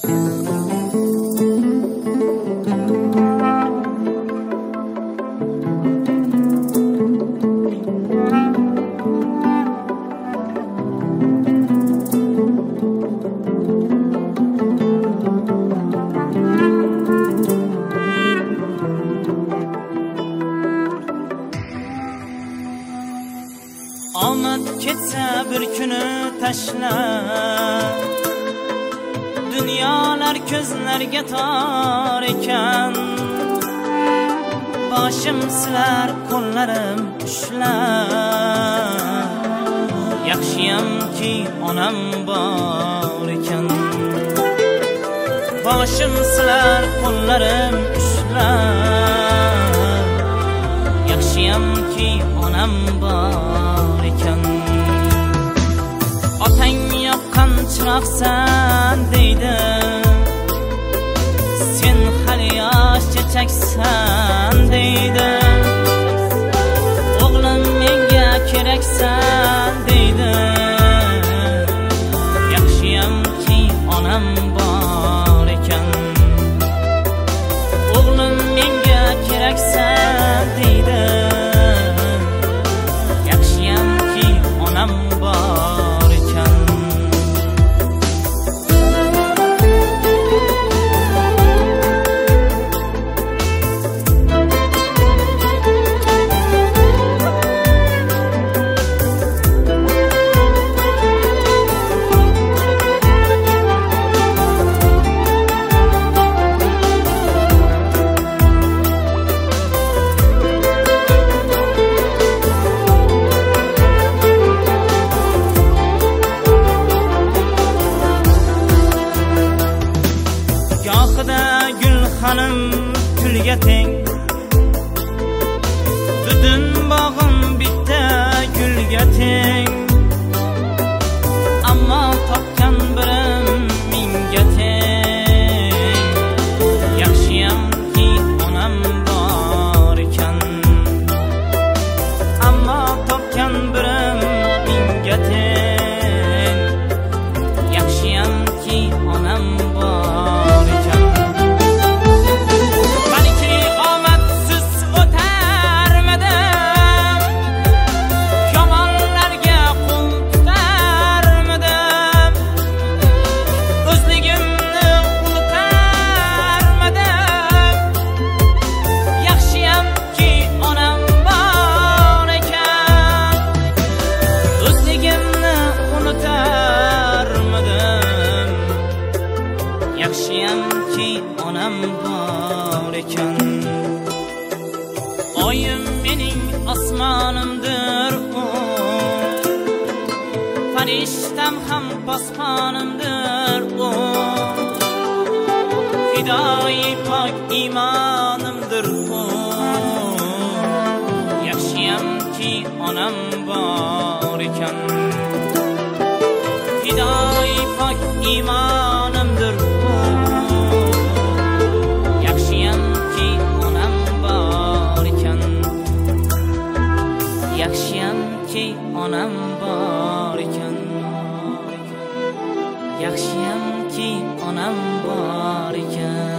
Omad ketsa bir kuni tashla, dunyolar ko'zlarga tor ekan. Boshim silar, qo'llarim ushlar, yaxshiyamki onam bor ekan. Boshim silar, qo'llarim ushlar, yaxshiyamki onam bor ekan. Otang yoqqan chiroqsan deydi, sen hali yosh chechaksan deydi. O'g'lim menga keraksan deydi, yaxshiyamki onam bor ekan. O'g'lim menga keraksan deydi, yaxshiyamki onam bor ekan. Gulxanim gulga teng, butun bog'im bitta gulga teng. Ammo topgan birim menga teng, yaxshiyamki onam bor ekan. Ammo topgan birim menga teng, yaxshiyamki onam bor ekan. Yaxshiyamki onam bor ekan. Oyim mening osmonimdir u, farishtam ham posponimdir u. Fidoyi pok iymonimdir u, yaxshiyamki onam bor ekan. Fidoyi pok iymonimdir u, yaxshiyamki onam bor ekan. Yaxshiyamki onam bor ekan. Yaxshiyamki onam bor ekan.